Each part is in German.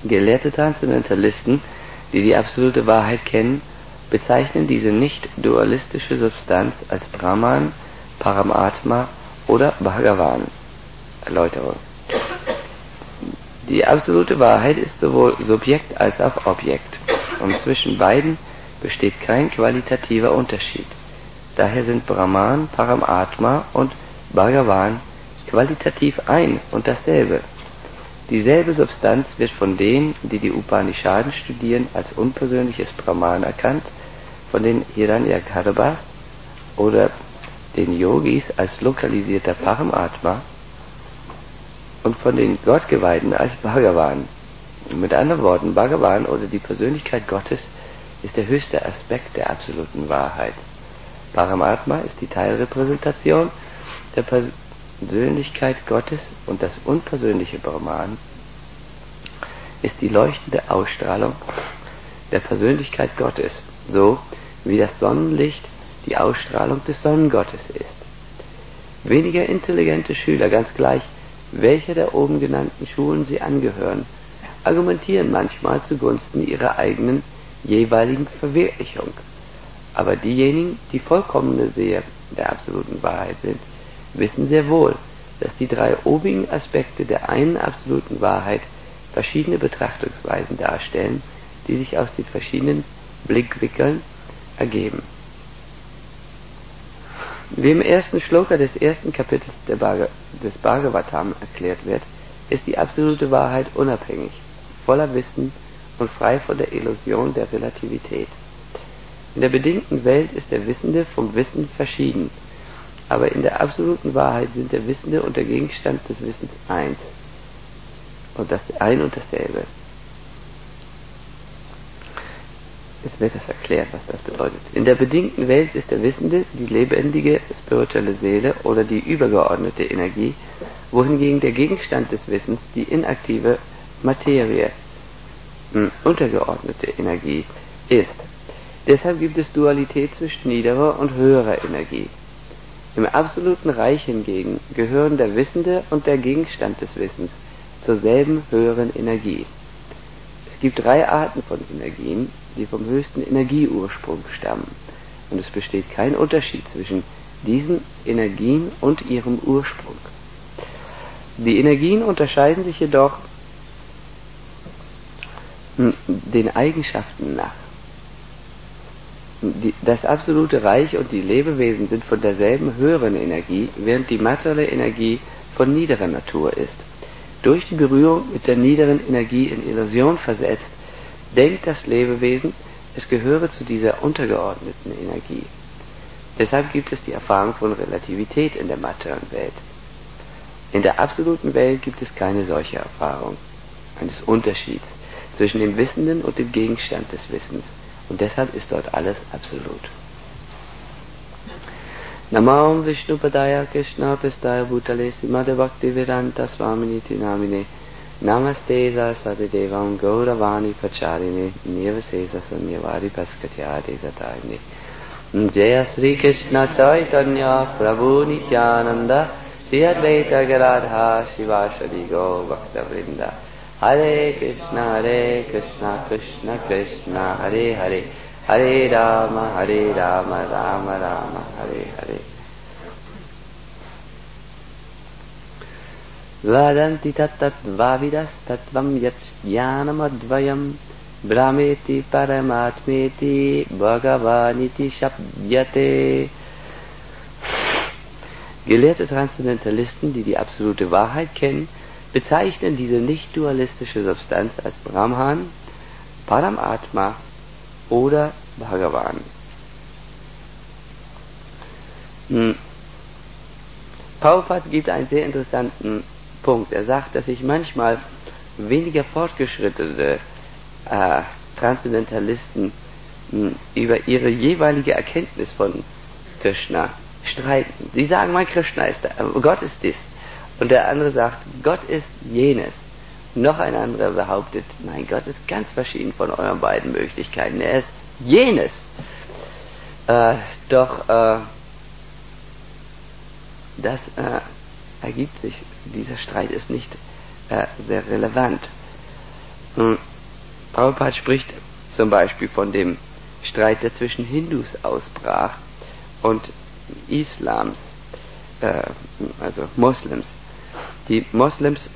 Gelehrte Transzendentalisten, die die absolute Wahrheit kennen, bezeichnen diese nicht-dualistische Substanz als Brahman, Paramatma oder Bhagavan. Erläuterung. Die absolute Wahrheit ist sowohl Subjekt als auch Objekt, und zwischen beiden besteht kein qualitativer Unterschied. Daher sind Brahman, Paramatma und Bhagavan qualitativ ein und dasselbe. Dieselbe Substanz wird von denen, die die Upanishaden studieren, als unpersönliches Brahman erkannt, von den Hiranyagarbhas oder den Yogis als lokalisierter Paramatma und von den Gottgeweihten als Bhagavan. Mit anderen Worten, Bhagavan oder die Persönlichkeit Gottes ist der höchste Aspekt der absoluten Wahrheit. Paramatma ist die Teilrepräsentation der Persönlichkeit Gottes und das unpersönliche Brahman ist die leuchtende Ausstrahlung der Persönlichkeit Gottes, so wie das Sonnenlicht die Ausstrahlung des Sonnengottes ist. Weniger intelligente Schüler, ganz gleich welcher der oben genannten Schulen sie angehören, argumentieren manchmal zugunsten ihrer eigenen jeweiligen Verwirklichung. Aber diejenigen, die vollkommene Seher der absoluten Wahrheit sind, wissen sehr wohl, dass die drei obigen Aspekte der einen absoluten Wahrheit verschiedene Betrachtungsweisen darstellen, die sich aus den verschiedenen Blickwinkeln ergeben. Wie im ersten Shloka des ersten Kapitels des Bhagavatam erklärt wird, ist die absolute Wahrheit unabhängig, voller Wissen und frei von der Illusion der Relativität. In der bedingten Welt ist der Wissende vom Wissen verschieden, aber in der absoluten Wahrheit sind der Wissende und der Gegenstand des Wissens eins. Und das ein und dasselbe. Jetzt wird das erklärt, was das bedeutet. In der bedingten Welt ist der Wissende die lebendige spirituelle Seele oder die übergeordnete Energie, wohingegen der Gegenstand des Wissens die inaktive Materie, untergeordnete Energie, ist. Deshalb gibt es Dualität zwischen niederer und höherer Energie. Im absoluten Reich hingegen gehören der Wissende und der Gegenstand des Wissens zur selben höheren Energie. Es gibt drei Arten von Energien, die vom höchsten Energieursprung stammen, und es besteht kein Unterschied zwischen diesen Energien und ihrem Ursprung. Die Energien unterscheiden sich jedoch den Eigenschaften nach. Das absolute Reich und die Lebewesen sind von derselben höheren Energie, während die materielle Energie von niederer Natur ist. Durch die Berührung mit der niederen Energie in Illusion versetzt, denkt das Lebewesen, es gehöre zu dieser untergeordneten Energie. Deshalb gibt es die Erfahrung von Relativität in der materiellen Welt. In der absoluten Welt gibt es keine solche Erfahrung, eines Unterschieds zwischen dem Wissenden und dem Gegenstand des Wissens. Und deshalb ist dort alles absolut. Namam Vishnupadaya Krishna Pistaya Bhutale Srimade Bhaktivedanta Swaminiti Namine Namaste Saraswati Devam Gauravani Pacharine Nivasesa Sanyavari Paskatyade Zatayine Jaya Sri Krishna Chaitanya Prabhu Nityananda Sri Advaita Garadha Shivashadi Go Bhakta Vrinda Hare Krishna Krishna Krishna Hare Hare Hare Rama Rama Rama Hare Hare. Vadanti tattat vavidas tattvam yat jnanam advayam brahmeti paramatmeti bhagavaniti shabdyate. Gelehrte Transzendentalisten, die die absolute Wahrheit kennen, bezeichnen diese nicht-dualistische Substanz als Brahman, Paramatma oder Bhagavan. Prabhupada gibt einen sehr interessanten Punkt. Er sagt, dass sich manchmal weniger fortgeschrittene Transzendentalisten über ihre jeweilige Erkenntnis von Krishna streiten. Sie sagen mal, Krishna ist da, Gott ist dies. Und der andere sagt, Gott ist jenes. Noch ein anderer behauptet, nein, Gott ist ganz verschieden von euren beiden Möglichkeiten. Er ist jenes. Doch das ergibt sich. Dieser Streit ist nicht sehr relevant. Prabhupada spricht zum Beispiel von dem Streit, der zwischen Hindus ausbrach und Islams, also Moslems. Die Moslems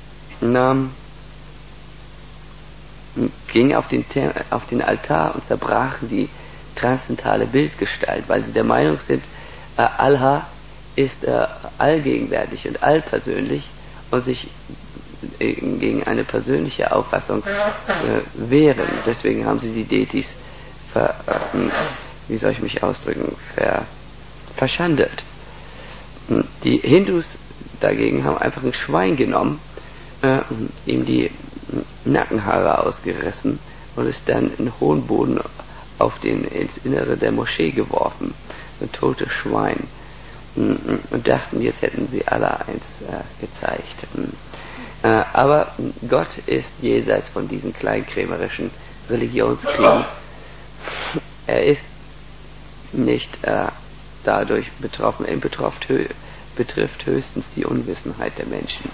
gingen auf den Altar und zerbrachen die transzendentale Bildgestalt, weil sie der Meinung sind, Allah ist allgegenwärtig und allpersönlich und sich gegen eine persönliche Auffassung wehren. Deswegen haben sie die Deities wie soll ich mich ausdrücken, verschandelt. Die Hindus dagegen haben einfach ein Schwein genommen, ihm die Nackenhaare ausgerissen und es dann in hohen Boden ins Innere der Moschee geworfen. Ein totes Schwein. Und dachten, jetzt hätten sie Allah eins gezeigt. Aber Gott ist jenseits von diesen kleinkrämerischen Religionskriegen. Er ist nicht dadurch betroffen. Er betrifft höchstens die Unwissenheit der Menschen.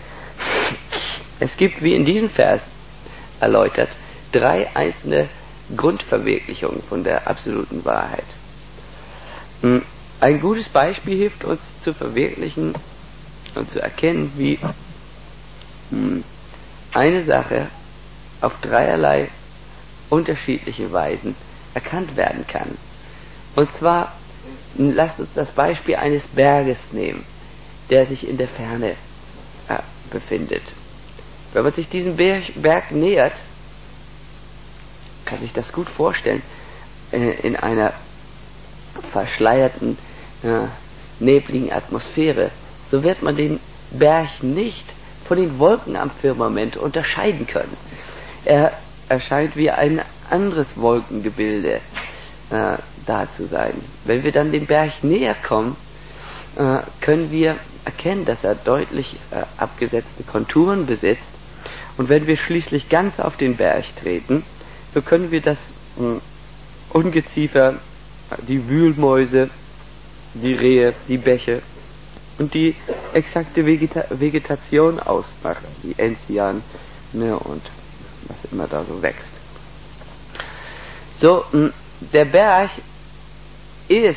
Es gibt, wie in diesem Vers erläutert, 3 einzelne Grundverwirklichungen von der absoluten Wahrheit. Ein gutes Beispiel hilft uns zu verwirklichen und zu erkennen, wie eine Sache auf dreierlei unterschiedliche Weisen erkannt werden kann. Und zwar, lasst uns das Beispiel eines Berges nehmen, der sich in der Ferne befindet. Wenn man sich diesem Berg nähert, kann sich das gut vorstellen, in einer verschleierten, nebligen Atmosphäre, so wird man den Berg nicht von den Wolken am Firmament unterscheiden können. Er erscheint wie ein anderes Wolkengebilde da zu sein. Wenn wir dann dem Berg näher kommen, können wir erkennen, dass er deutlich abgesetzte Konturen besitzt. Und wenn wir schließlich ganz auf den Berg treten, so können wir das Ungeziefer, die Wühlmäuse, die Rehe, die Bäche und die exakte Vegetation ausmachen, die Enzian, und was immer da so wächst. So, der Berg ist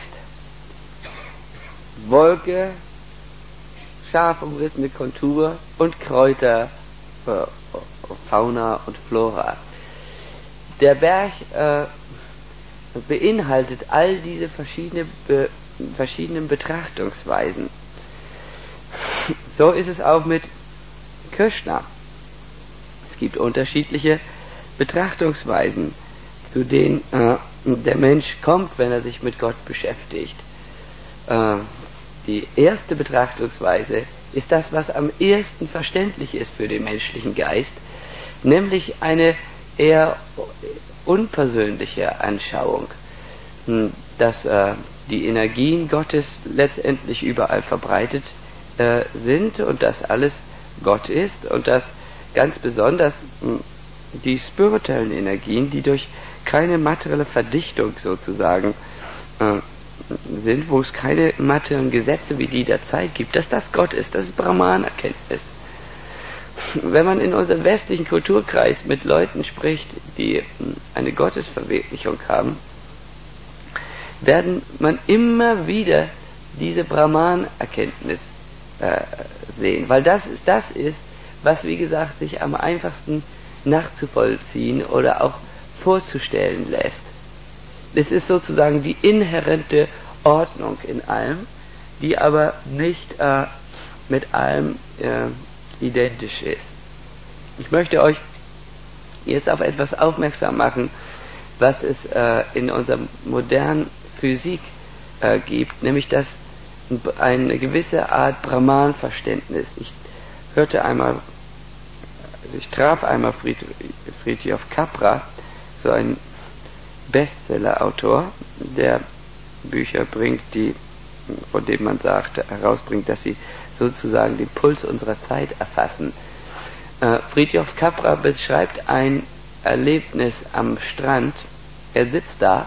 Wolke, scharf umrissene Kontur und Kräuter, Fauna und Flora. Der Berg beinhaltet all diese verschiedenen Betrachtungsweisen. So ist es auch mit Krishna. Es gibt unterschiedliche Betrachtungsweisen, zu denen der Mensch kommt, wenn er sich mit Gott beschäftigt. Die erste Betrachtungsweise ist das, was am ehesten verständlich ist für den menschlichen Geist, nämlich eine eher unpersönliche Anschauung, dass die Energien Gottes letztendlich überall verbreitet sind und dass alles Gott ist und dass ganz besonders die spirituellen Energien, die durch keine materielle Verdichtung sozusagen sind, wo es keine materiellen Gesetze wie die der Zeit gibt, dass das Gott ist, das ist Brahman-Erkenntnis. Wenn man in unserem westlichen Kulturkreis mit Leuten spricht, die eine Gottesverwirklichung haben, werden man immer wieder diese Brahman-Erkenntnis sehen, weil das ist, was wie gesagt sich am einfachsten nachzuvollziehen oder auch vorzustellen lässt. Es ist sozusagen die inhärente Ordnung in allem, die aber nicht mit allem identisch ist. Ich möchte euch jetzt auf etwas aufmerksam machen, was es in unserer modernen Physik gibt, nämlich dass eine gewisse Art Brahman-Verständnis. Ich traf einmal Fritjof Capra, so ein Bestseller-Autor, der Bücher bringt, von denen man herausbringt, dass sie sozusagen den Puls unserer Zeit erfassen. Fritjof Capra beschreibt ein Erlebnis am Strand. Er sitzt da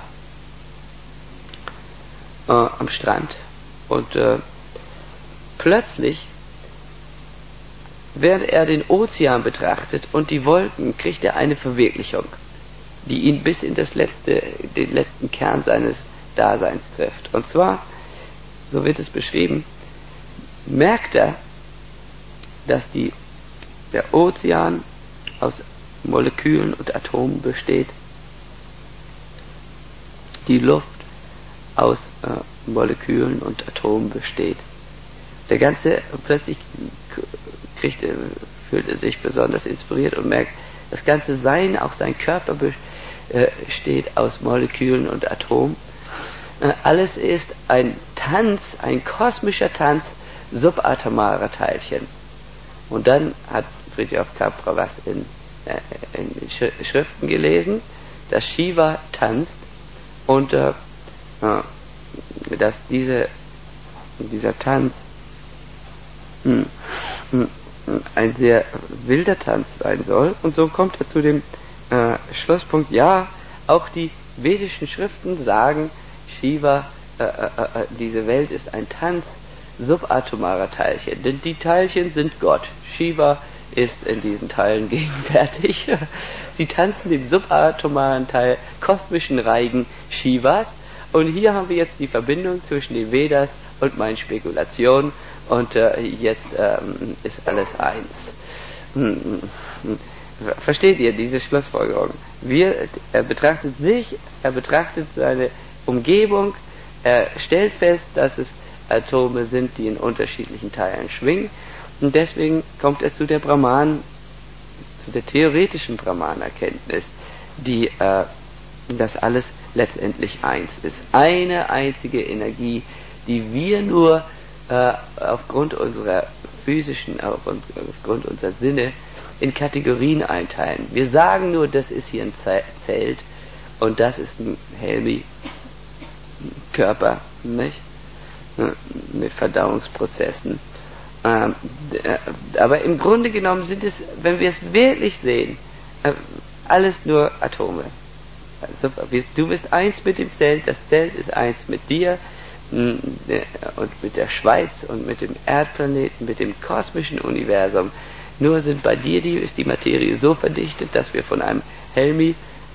am Strand und plötzlich während er den Ozean betrachtet und die Wolken, kriegt er eine Verwirklichung, die ihn bis in den letzten Kern seines Daseins trifft. Und zwar, so wird es beschrieben, merkt er, dass der Ozean aus Molekülen und Atomen besteht, die Luft aus Molekülen und Atomen besteht. Der ganze, plötzlich fühlt er sich besonders inspiriert und merkt, das ganze Sein, auch sein Körper besteht aus Molekülen und Atomen. Alles ist ein Tanz, ein kosmischer Tanz subatomarer Teilchen. Und dann hat Fritjof Capra was in Schriften gelesen, dass Shiva tanzt und dass dieser Tanz ein sehr wilder Tanz sein soll. Und so kommt er zu dem Schlusspunkt, ja, auch die vedischen Schriften sagen, Shiva, diese Welt ist ein Tanz subatomarer Teilchen, denn die Teilchen sind Gott. Shiva ist in diesen Teilen gegenwärtig. Sie tanzen den subatomaren Teil, kosmischen Reigen Shivas. Und hier haben wir jetzt die Verbindung zwischen den Vedas und meinen Spekulationen. Und jetzt ist alles eins. Versteht ihr diese Schlussfolgerung? Er betrachtet sich, er betrachtet seine Umgebung, er stellt fest, dass es Atome sind, die in unterschiedlichen Teilen schwingen. Und deswegen kommt er zu der theoretischen Brahman-Erkenntnis, die das alles letztendlich eins ist. Eine einzige Energie, die wir nur aufgrund unserer physischen, aufgrund unserer Sinne in Kategorien einteilen. Wir sagen nur, das ist hier ein Zelt und das ist ein Helmi-Körper, nicht? Mit Verdauungsprozessen. Aber im Grunde genommen sind es, wenn wir es wirklich sehen, alles nur Atome. Also, du bist eins mit dem Zelt, das Zelt ist eins mit dir und mit der Schweiz und mit dem Erdplaneten, mit dem kosmischen Universum. Nur sind bei dir ist die Materie so verdichtet, dass wir von einem Helmi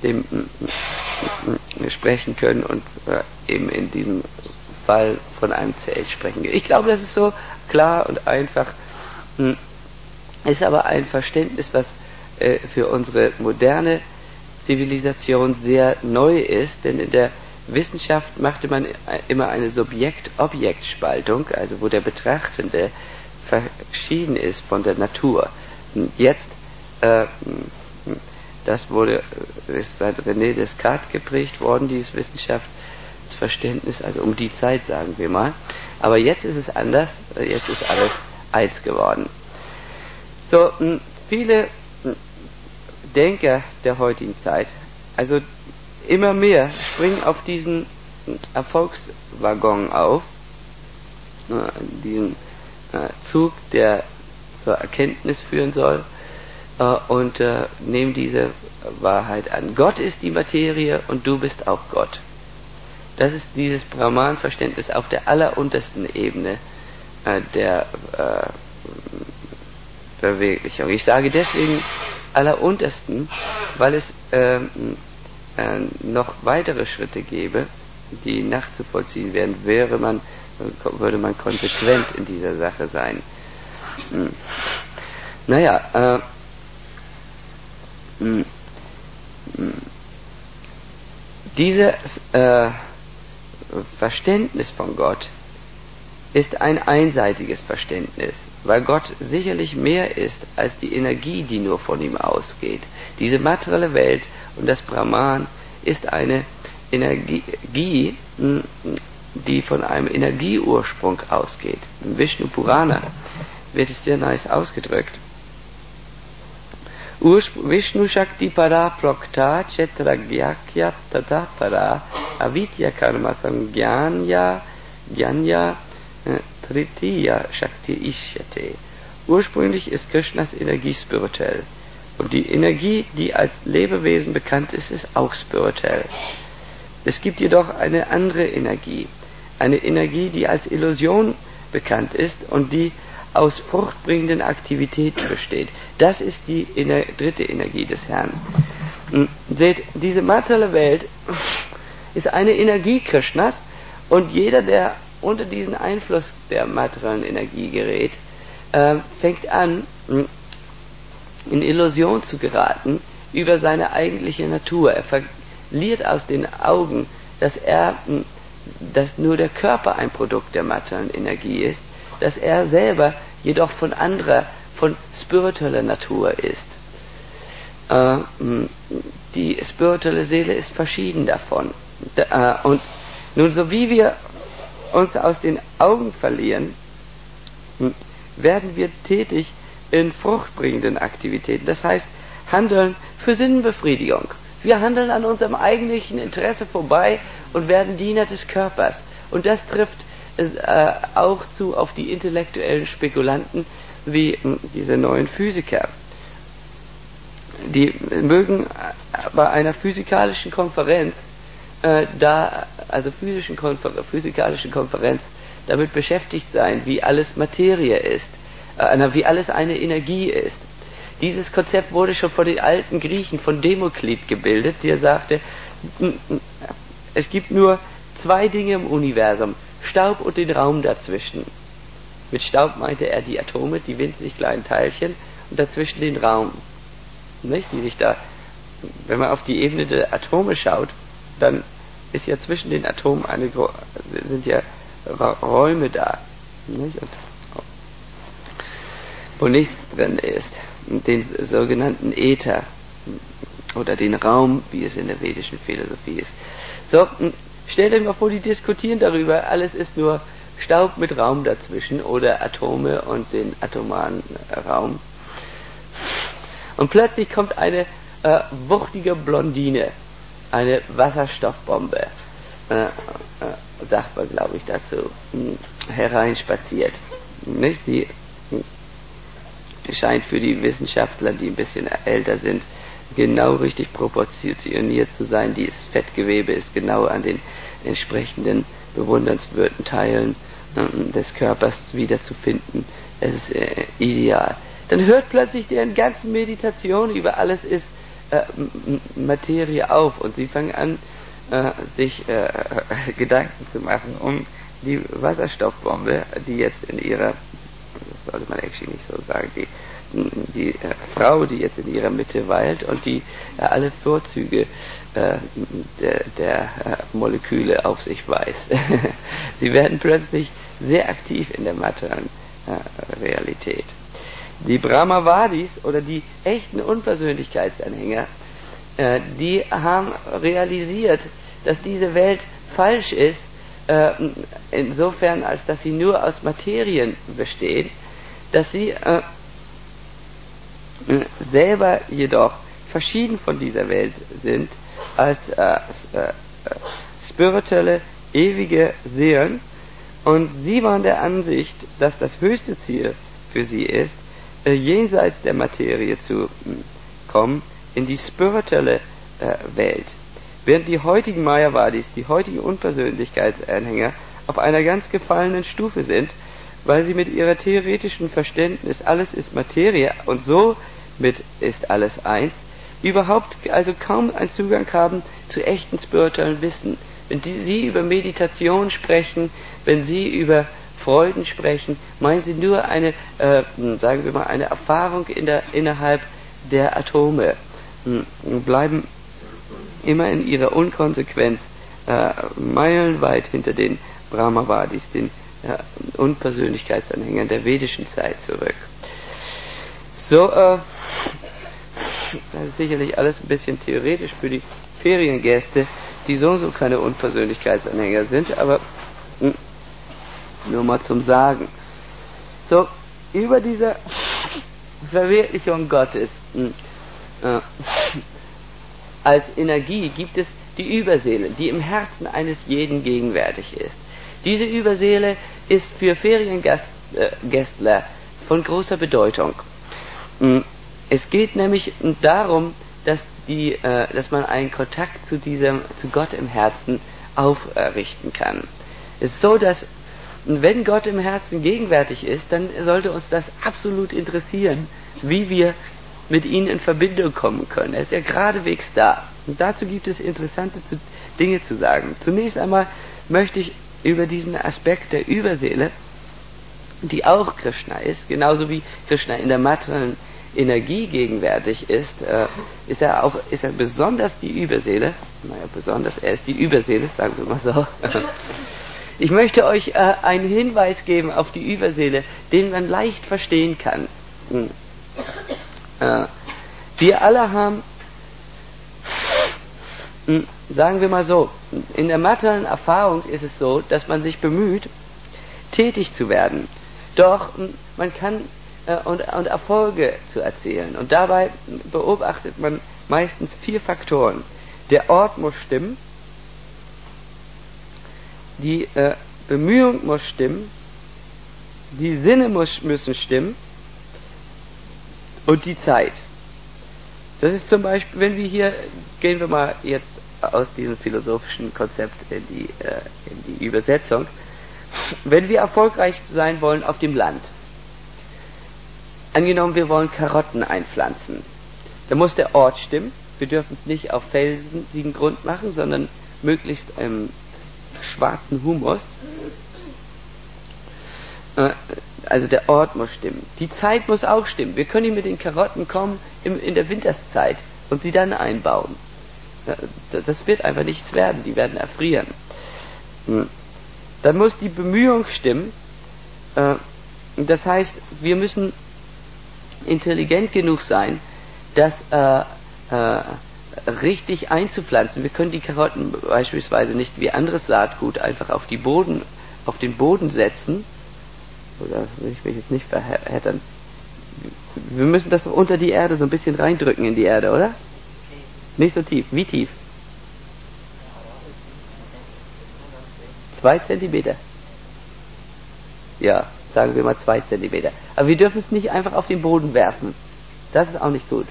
sprechen können und eben in diesem Fall von einem Zelt sprechen. Ich glaube, das ist so klar und einfach, ist aber ein Verständnis, was für unsere moderne Zivilisation sehr neu ist, denn in der Wissenschaft machte man immer eine Subjekt-Objekt-Spaltung, also wo der Betrachtende verschieden ist von der Natur. Und jetzt, das ist seit René Descartes geprägt worden, dieses Wissenschaftsverständnis, also um die Zeit, sagen wir mal. Aber jetzt ist es anders, jetzt ist alles eins geworden. So, viele Denker der heutigen Zeit, also immer mehr springen auf diesen Erfolgswaggon auf, diesen Zug, der zur Erkenntnis führen soll, und nehmen diese Wahrheit an. Gott ist die Materie und du bist auch Gott. Das ist dieses Brahman-Verständnis auf der alleruntersten Ebene der Verwirklichung. Ich sage deswegen alleruntersten, weil es noch weitere Schritte gäbe, die nachzuvollziehen wären, würde man konsequent in dieser Sache sein. Naja, dieses Verständnis von Gott ist ein einseitiges Verständnis, weil Gott sicherlich mehr ist als die Energie, die nur von ihm ausgeht. Diese materielle Welt und das Brahman ist eine Energie, die von einem Energieursprung ausgeht. Im Vishnu Purana wird es sehr nice ausgedrückt. Vishnu Shakti Para Prokta Chetragyakya Tata Para Avidya Karma Samgyanya Gyanya Tritiya Shakti Ishyate. Ursprünglich ist Krishnas Energie spirituell. Und die Energie, die als Lebewesen bekannt ist, ist auch spirituell. Es gibt jedoch eine andere Energie. Eine Energie, die als Illusion bekannt ist und die aus fruchtbringenden Aktivitäten besteht. Das ist die dritte Energie des Herrn. Seht, diese materielle Welt ist eine Energie Krishnas, und jeder, der unter diesen Einfluss der materiellen Energie gerät, fängt an, in Illusion zu geraten über seine eigentliche Natur. Er verliert aus den Augen, dass nur der Körper ein Produkt der materiellen Energie ist, dass er selber jedoch von spiritueller Natur ist. Die spirituelle Seele ist verschieden davon. Und nun, so wie wir uns aus den Augen verlieren, werden wir tätig in fruchtbringenden Aktivitäten. Das heißt, handeln für Sinnbefriedigung. Wir handeln an unserem eigentlichen Interesse vorbei und werden Diener des Körpers. Und das trifft auch zu auf die intellektuellen Spekulanten wie diese neuen Physiker. Die mögen bei einer physikalischen Konferenz physikalischen Konferenz damit beschäftigt sein, wie alles Materie ist, wie alles eine Energie ist. Dieses Konzept wurde schon von den alten Griechen, von Demokrit gebildet, der sagte, es gibt nur zwei Dinge im Universum, Staub und den Raum dazwischen. Mit Staub meinte er die Atome, die winzig kleinen Teilchen, und dazwischen den Raum. Nicht? Die sich da, wenn man auf die Ebene der Atome schaut, dann ist ja zwischen den Atomen sind ja Räume da, nicht? Und wo nichts drin ist, den sogenannten Äther oder den Raum, wie es in der vedischen Philosophie ist. So, stellt euch mal vor, die diskutieren darüber, alles ist nur Staub mit Raum dazwischen oder Atome und den atomaren Raum. Und plötzlich kommt eine wuchtige Blondine, eine Wasserstoffbombe, sagt man, glaube ich, dazu, hereinspaziert. Nicht? Sie scheint für die Wissenschaftler, die ein bisschen älter sind, genau richtig proportioniert zu sein. Dieses Fettgewebe ist genau an den entsprechenden bewundernswerten Teilen des Körpers wiederzufinden. Es ist ideal. Dann hört plötzlich deren ganzen Meditation über alles ist Materie auf, und sie fangen an, sich Gedanken zu machen um die Wasserstoffbombe, die jetzt in ihrer, das sollte man actually nicht so sagen, die Frau, die jetzt in ihrer Mitte weilt und die alle Vorzüge der Moleküle auf sich weiß. Sie werden plötzlich sehr aktiv in der materiellen Realität. Die Brahmavadis oder die echten Unpersönlichkeitsanhänger, die haben realisiert, dass diese Welt falsch ist, insofern als dass sie nur aus Materien besteht, dass sie selber jedoch verschieden von dieser Welt sind als spirituelle, ewige Seelen, und sie waren der Ansicht, dass das höchste Ziel für sie ist, jenseits der Materie zu kommen, in die spirituelle Welt. Während die heutigen Mayavadis, die heutigen Unpersönlichkeitsanhänger, auf einer ganz gefallenen Stufe sind, weil sie mit ihrer theoretischen Verständnis, alles ist Materie und somit ist alles eins, überhaupt also kaum einen Zugang haben zu echten spirituellen Wissen. Wenn sie über Meditation sprechen, wenn sie über Freuden sprechen, meinen sie nur eine, sagen wir mal, eine Erfahrung innerhalb der Atome, bleiben immer in ihrer Unkonsequenz meilenweit hinter den Brahmavadis, den Unpersönlichkeitsanhängern der vedischen Zeit zurück. So, das ist sicherlich alles ein bisschen theoretisch für die Feriengäste, die so keine Unpersönlichkeitsanhänger sind, aber nur mal zum Sagen. So, über diese Verwirklichung Gottes als Energie gibt es die Überseele, die im Herzen eines jeden gegenwärtig ist. Diese Überseele ist für Feriengästler von großer Bedeutung. Es geht nämlich darum, dass man einen Kontakt zu Gott im Herzen aufrichten kann. Es ist so, dass Und wenn Gott im Herzen gegenwärtig ist, dann sollte uns das absolut interessieren, wie wir mit ihm in Verbindung kommen können. Er ist ja geradewegs da. Und dazu gibt es interessante Dinge zu sagen. Zunächst einmal möchte ich über diesen Aspekt der Überseele, die auch Krishna ist, genauso wie Krishna in der materiellen Energie gegenwärtig ist, ist er besonders die Überseele. Er ist die Überseele, sagen wir mal so. Ich möchte euch einen Hinweis geben auf die Überseele, den man leicht verstehen kann. Wir alle haben, sagen wir mal so, in der materiellen Erfahrung ist es so, dass man sich bemüht, tätig zu werden. Doch man kann und Erfolge zu erzielen. Und dabei beobachtet man meistens 4 Faktoren. Der Ort muss stimmen, die Bemühung muss stimmen, die Sinne müssen stimmen und die Zeit. Das ist zum Beispiel, wenn wir hier, gehen wir mal jetzt aus diesem philosophischen Konzept in die Übersetzung, wenn wir erfolgreich sein wollen auf dem Land, angenommen wir wollen Karotten einpflanzen, dann muss der Ort stimmen. Wir dürfen es nicht auf felsigen Grund machen, sondern möglichst im schwarzen Humus. Also der Ort muss stimmen. Die Zeit muss auch stimmen. Wir können nicht mit den Karotten kommen in der Winterszeit und sie dann einbauen. Das wird einfach nichts werden. Die werden erfrieren. Dann muss die Bemühung stimmen. Das heißt, wir müssen intelligent genug sein, das richtig einzupflanzen. Wir können die Karotten beispielsweise nicht wie anderes Saatgut einfach auf den Boden setzen. Oder ich will jetzt nicht verhättern. Wir müssen das unter die Erde so ein bisschen reindrücken in die Erde, oder? Nicht so tief. Wie tief? 2 Zentimeter. Ja, sagen wir mal 2 Zentimeter. Aber wir dürfen es nicht einfach auf den Boden werfen. Das ist auch nicht gut.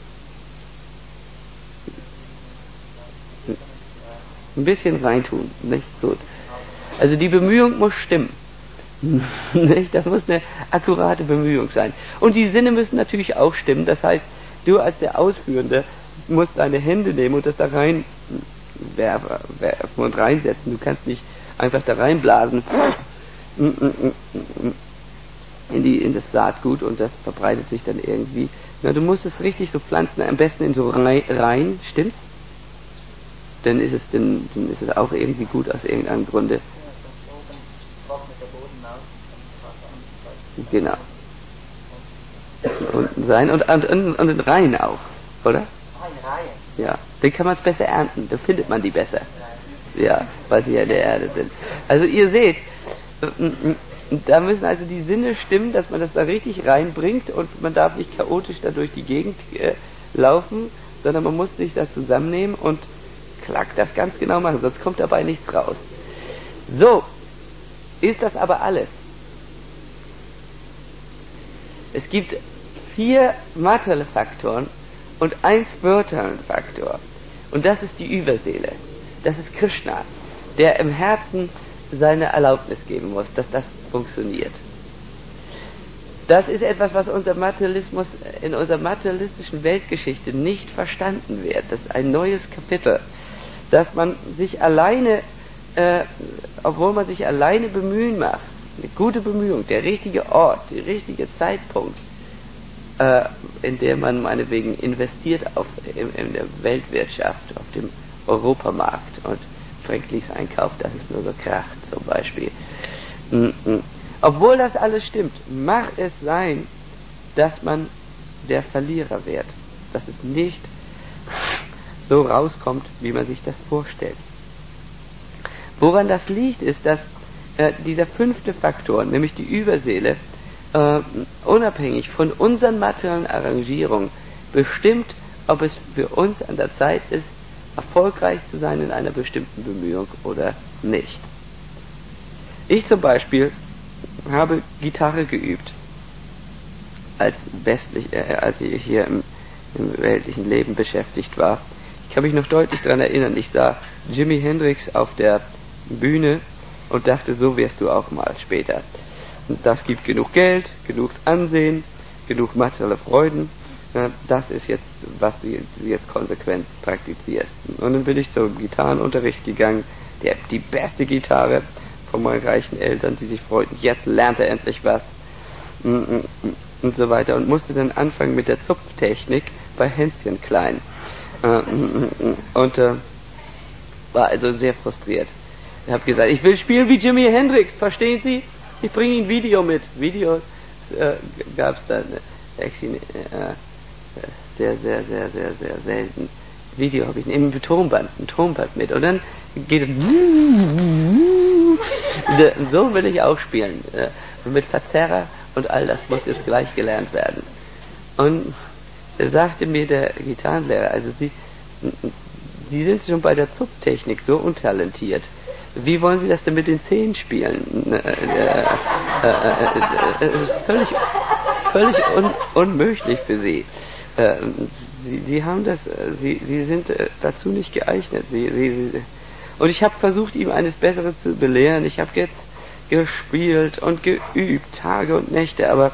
Ein bisschen reintun, nicht gut. Also die Bemühung muss stimmen. Nicht? Das muss eine akkurate Bemühung sein. Und die Sinne müssen natürlich auch stimmen. Das heißt, du als der Ausführende musst deine Hände nehmen und das da rein werfen und reinsetzen. Du kannst nicht einfach da reinblasen in das Saatgut und das verbreitet sich dann irgendwie. Na, du musst es richtig so pflanzen, am besten in so rein, stimmt's? Dann ist es auch irgendwie gut aus irgendeinem Grunde. Genau. Unten sein und in Reihen auch, oder? Ja, dann kann man es besser ernten, dann findet man die besser. Ja, weil sie ja in der Erde sind. Also ihr seht, da müssen also die Sinne stimmen, dass man das da richtig reinbringt und man darf nicht chaotisch da durch die Gegend laufen, sondern man muss sich das zusammennehmen und klack, das ganz genau machen, sonst kommt dabei nichts raus. So, ist das aber alles? Es gibt 4 materielle Faktoren und 1 spirituellen Faktor. Und das ist die Überseele. Das ist Krishna, der im Herzen seine Erlaubnis geben muss, dass das funktioniert. Das ist etwas, was in unserer materialistischen Weltgeschichte nicht verstanden wird. Das ist ein neues Kapitel, dass man sich alleine, obwohl man sich alleine bemühen macht, eine gute Bemühung, der richtige Ort, der richtige Zeitpunkt, in der man meinetwegen investiert in der Weltwirtschaft, auf dem Europamarkt und Franklies Einkauf, das ist nur so kracht zum Beispiel. Obwohl das alles stimmt, mag es sein, dass man der Verlierer wird, dass es nicht so rauskommt, wie man sich das vorstellt. Woran das liegt, ist, dass dieser 5. Faktor, nämlich die Überseele, unabhängig von unseren materiellen Arrangierungen bestimmt, ob es für uns an der Zeit ist, erfolgreich zu sein in einer bestimmten Bemühung oder nicht. Ich zum Beispiel habe Gitarre geübt, als ich hier im weltlichen Leben beschäftigt war. Ich kann mich noch deutlich daran erinnern, ich sah Jimi Hendrix auf der Bühne und dachte, so wirst du auch mal später. Und das gibt genug Geld, genug Ansehen, genug materielle Freuden. Das ist jetzt, was du jetzt konsequent praktizierst. Und dann bin ich zum Gitarrenunterricht gegangen, die beste Gitarre von meinen reichen Eltern, die sich freuten, jetzt lernt er endlich was und so weiter, und musste dann anfangen mit der Zupftechnik bei Hänschen Klein und war also sehr frustriert. Ich habe gesagt, ich will spielen wie Jimi Hendrix, verstehen Sie? Ich bringe Ihnen Video mit. Videos gab es dann sehr selten. Video habe ich ein Tonband mit, und dann geht es so will ich auch spielen, mit Verzerrer und all das muss jetzt gleich gelernt werden. Und da sagte mir der Gitarrenlehrer, also Sie sind schon bei der Zupftechnik so untalentiert. Wie wollen Sie das denn mit den Zehen spielen? Völlig unmöglich für Sie. Sie haben das, Sie sind dazu nicht geeignet. Und ich habe versucht, ihm eines Besseren zu belehren. Ich habe jetzt gespielt und geübt, Tage und Nächte, aber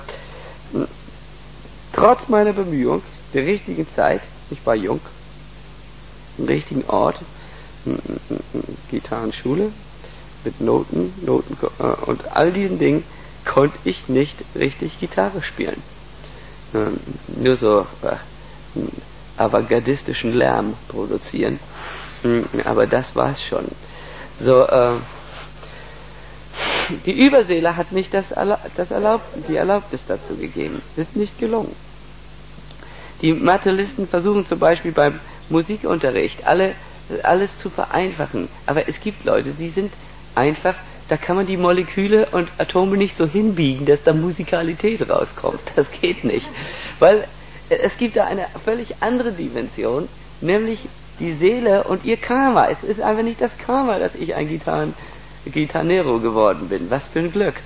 trotz meiner Bemühung, der richtigen Zeit, ich war jung, am richtigen Ort, Gitarrenschule mit Noten und all diesen Dingen, konnte ich nicht richtig Gitarre spielen. Nur so avantgardistischen Lärm produzieren. Aber das war's schon. So, die Überseele hat nicht die Erlaubnis dazu gegeben. Das ist nicht gelungen. Die Materialisten versuchen zum Beispiel beim Musikunterricht alles zu vereinfachen. Aber es gibt Leute, die sind einfach, da kann man die Moleküle und Atome nicht so hinbiegen, dass da Musikalität rauskommt. Das geht nicht. Weil es gibt da eine völlig andere Dimension, nämlich die Seele und ihr Karma. Es ist einfach nicht das Karma, dass ich ein Gitarrero geworden bin. Was für ein Glück.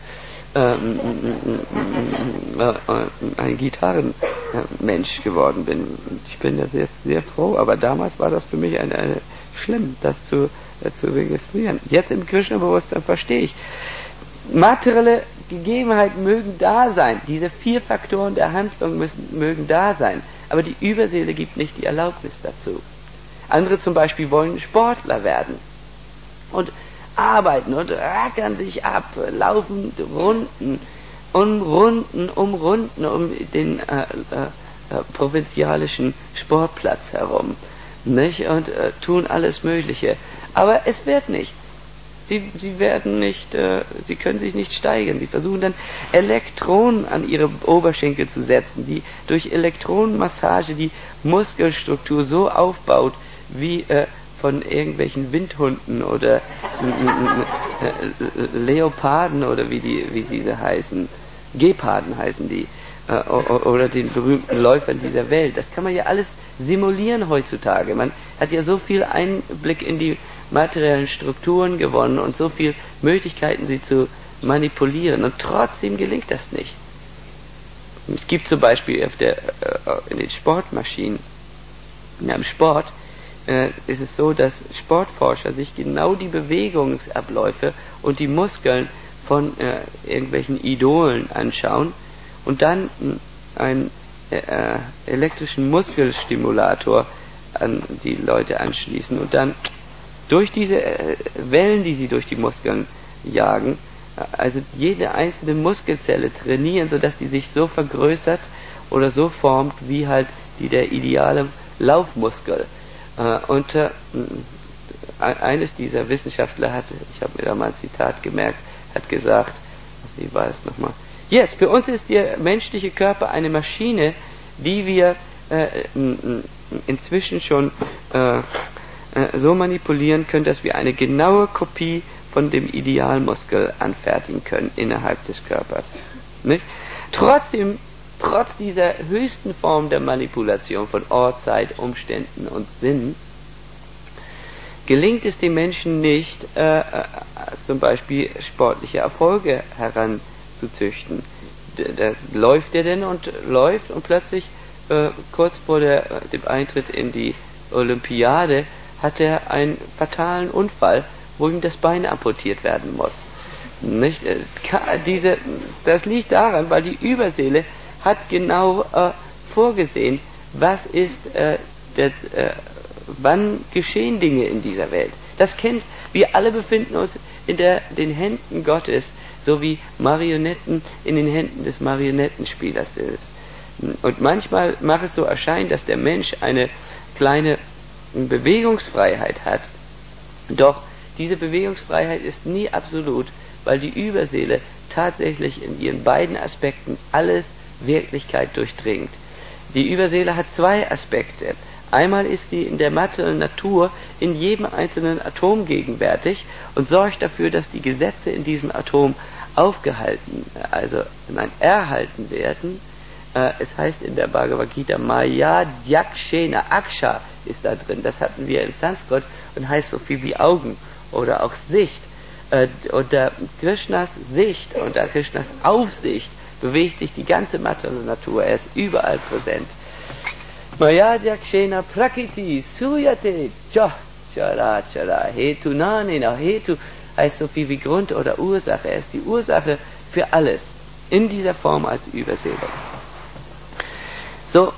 Ein Gitarrenmensch geworden bin. Ich bin da sehr, sehr froh, aber damals war das für mich schlimm, das zu registrieren. Jetzt im Krishna-Bewusstsein verstehe ich, materielle Gegebenheiten mögen da sein, diese 4 Faktoren der Handlung mögen da sein, aber die Überseele gibt nicht die Erlaubnis dazu. Andere zum Beispiel wollen Sportler werden und arbeiten und rackern sich ab, laufen Runden um den provinzialischen Sportplatz herum, nicht? Und tun alles Mögliche. Aber es wird nichts. Sie werden nicht, sie können sich nicht steigern. Sie versuchen dann Elektronen an ihre Oberschenkel zu setzen, die durch Elektronenmassage die Muskelstruktur so aufbaut, wie von irgendwelchen Windhunden oder Leoparden oder wie sie heißen, Geparden heißen die, oder den berühmten Läufern dieser Welt. Das kann man ja alles simulieren heutzutage. Man hat ja so viel Einblick in die materiellen Strukturen gewonnen und so viel Möglichkeiten, sie zu manipulieren, und trotzdem gelingt das nicht. Es gibt zum Beispiel in den Sportmaschinen, in einem Sport, ist es so, dass Sportforscher sich genau die Bewegungsabläufe und die Muskeln von irgendwelchen Idolen anschauen und dann einen elektrischen Muskelstimulator an die Leute anschließen und dann durch diese Wellen, die sie durch die Muskeln jagen, also jede einzelne Muskelzelle trainieren, sodass die sich so vergrößert oder so formt, wie halt der ideale Laufmuskel. Und eines dieser Wissenschaftler ich habe mir da mal ein Zitat gemerkt, hat gesagt, wie war es nochmal? Yes, für uns ist der menschliche Körper eine Maschine, die wir inzwischen schon so manipulieren können, dass wir eine genaue Kopie von dem Idealmuskel anfertigen können innerhalb des Körpers. Nicht? Trotz dieser höchsten Form der Manipulation von Ort, Zeit, Umständen und Sinn, gelingt es dem Menschen nicht, zum Beispiel sportliche Erfolge heranzuzüchten. Da läuft er denn und läuft und plötzlich kurz vor dem Eintritt in die Olympiade hat er einen fatalen Unfall, wo ihm das Bein amputiert werden muss. Nicht? Das liegt daran, weil die Überseele hat genau vorgesehen, was ist, wann geschehen Dinge in dieser Welt. Das kennt, wir alle befinden uns in den Händen Gottes, so wie Marionetten in den Händen des Marionettenspielers ist. Und manchmal mag es so erscheinen, dass der Mensch eine kleine Bewegungsfreiheit hat. Doch diese Bewegungsfreiheit ist nie absolut, weil die Überseele tatsächlich in ihren beiden Aspekten alles Wirklichkeit durchdringt. Die Überseele hat zwei Aspekte. Einmal ist sie in der materiellen Natur in jedem einzelnen Atom gegenwärtig und sorgt dafür, dass die Gesetze in diesem Atom erhalten werden. Es heißt in der Bhagavad Gita, Maya Dyakshena, Aksha ist da drin. Das hatten wir in Sanskrit und heißt so viel wie Augen oder auch Sicht. Unter Krishnas Sicht, unter Krishnas Aufsicht bewegt sich die ganze materielle Natur. Er ist überall präsent. Maya Dyakshena Prakriti Suyate Chara Chara Hetu Nanena Hetu heißt so viel wie Grund oder Ursache. Er ist die Ursache für alles in dieser Form als Überseele. So,